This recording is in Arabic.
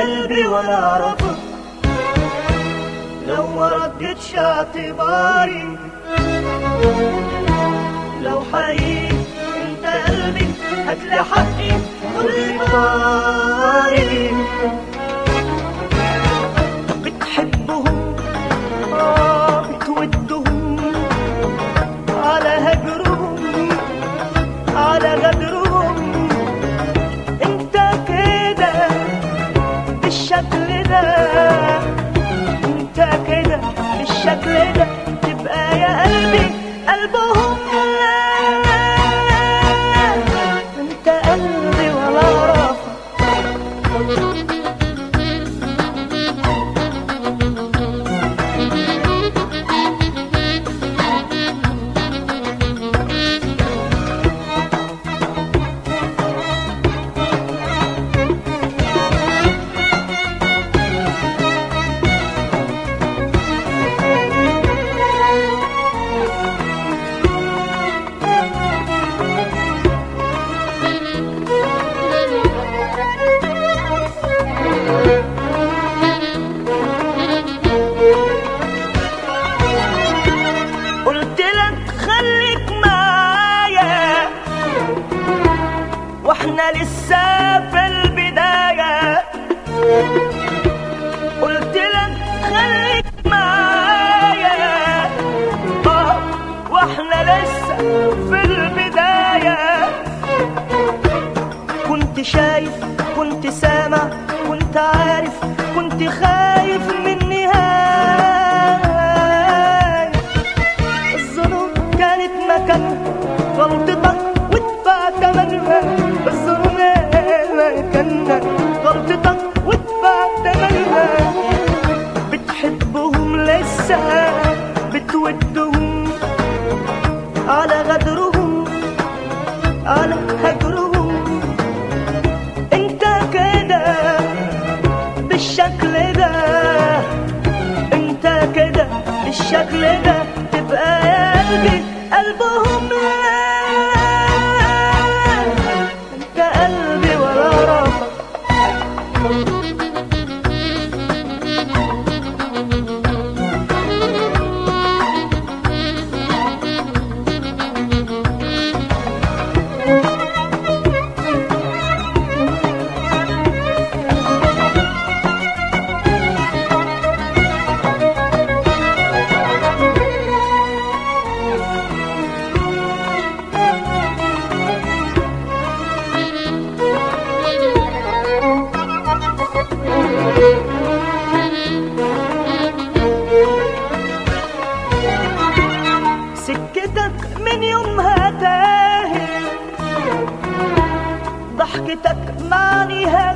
قلبي ولا اعرفك، لو ما ردتش اعتباري، لو حقيقي انت قلبي هاتلي حقي كل طاري. بتحبهم بتودهم على هجرهم على غدرهم، انت كده بالشكل ده، انت كده بالشكل ده تبقى يا قلبي قلبهم. انت قلبي ولا اعرفك. واحنا لسه في البداية، قلت لك خليك معايا، واحنا لسه في البداية. كنت شايف كنت سامع كنت عارف كنت خايف من النهاية. الظروف كانت مكانها غلطتك وادفع تمنها، الظلم كان غلطتك وادفع تمنها. بتحبهم لسه بتودهم على غدرهم على هجرهم، انت كده بالشكل ده، انت كده بالشكل ده تبقى يا قلبي قلبهم. سكتك من يومها تاهت، ضحكتك معنيها